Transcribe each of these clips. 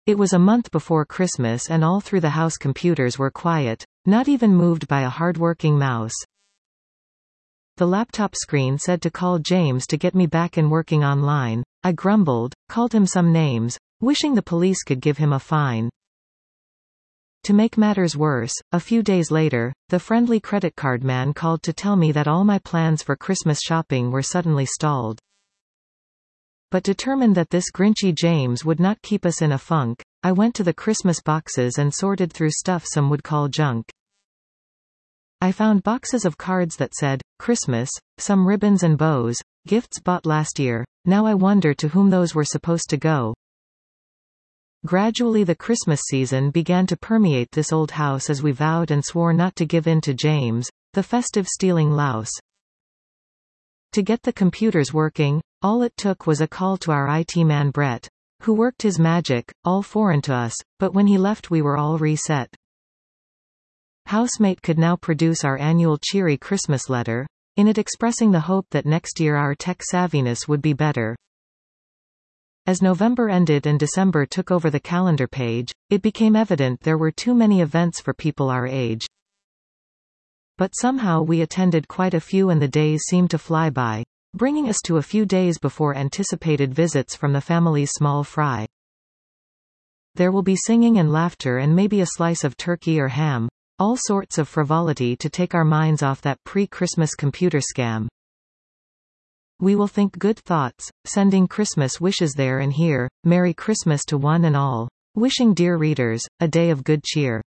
It was a month before Christmas and all through the house computers were quiet, not even moved by a hard-working mouse. The laptop screen said to call James to get me back in working online. I grumbled, called him some names, wishing the police could give him a fine. To make matters worse, a few days later, the friendly credit card man called to tell me that all my plans for Christmas shopping were suddenly stalled. But determined that this grinchy James would not keep us in a funk, I went to the Christmas boxes and sorted through stuff some would call junk. I found boxes of cards that said, Christmas, some ribbons and bows, gifts bought last year. Now I wonder to whom those were supposed to go. Gradually the Christmas season began to permeate this old house as we vowed and swore not to give in to James, the festive stealing louse. To get the computers working, all it took was a call to our IT man Brett, who worked his magic, all foreign to us, but when he left we were all reset. Housemate could now produce our annual cheery Christmas letter, in it expressing the hope that next year our tech savviness would be better. As November ended and December took over the calendar page, it became evident there were too many events for people our age. But somehow we attended quite a few and the days seemed to fly by, bringing us to a few days before anticipated visits from the family's small fry. There will be singing and laughter and maybe a slice of turkey or ham, all sorts of frivolity to take our minds off that pre-Christmas computer scam. We will think good thoughts, sending Christmas wishes there and here. Merry Christmas to one and all. Wishing dear readers, a day of good cheer.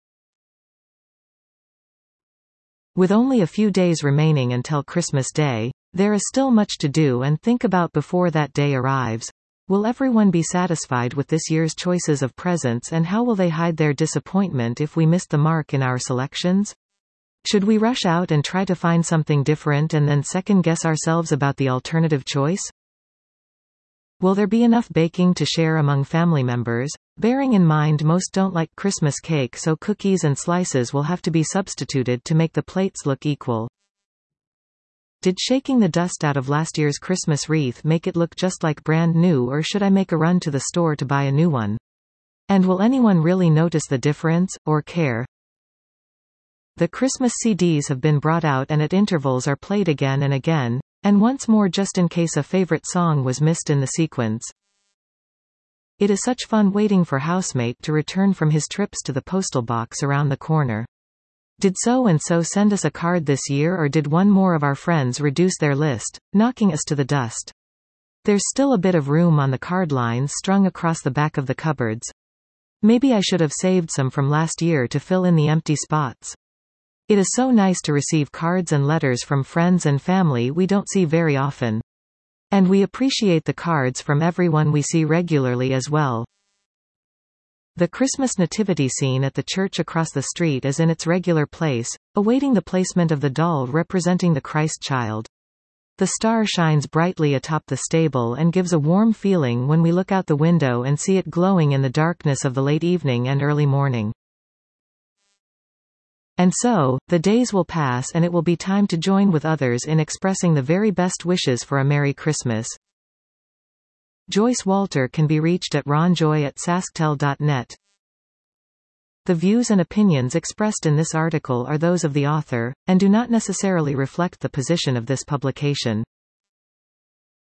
With only a few days remaining until Christmas Day, there is still much to do and think about before that day arrives. Will everyone be satisfied with this year's choices of presents, and how will they hide their disappointment if we missed the mark in our selections? Should we rush out and try to find something different and then second-guess ourselves about the alternative choice? Will there be enough baking to share among family members, bearing in mind most don't like Christmas cake, so cookies and slices will have to be substituted to make the plates look equal? Did shaking the dust out of last year's Christmas wreath make it look just like brand new, or should I make a run to the store to buy a new one? And will anyone really notice the difference, or care? The Christmas CDs have been brought out and at intervals are played again and again, and once more just in case a favorite song was missed in the sequence. It is such fun waiting for housemate to return from his trips to the postal box around the corner. Did so-and-so send us a card this year, or did one more of our friends reduce their list, knocking us to the dust? There's still a bit of room on the card lines strung across the back of the cupboards. Maybe I should have saved some from last year to fill in the empty spots. It is so nice to receive cards and letters from friends and family we don't see very often. And we appreciate the cards from everyone we see regularly as well. The Christmas nativity scene at the church across the street is in its regular place, awaiting the placement of the doll representing the Christ child. The star shines brightly atop the stable and gives a warm feeling when we look out the window and see it glowing in the darkness of the late evening and early morning. And so, the days will pass and it will be time to join with others in expressing the very best wishes for a Merry Christmas. Joyce Walter can be reached at ronjoy@sasktel.net. The views and opinions expressed in this article are those of the author, and do not necessarily reflect the position of this publication.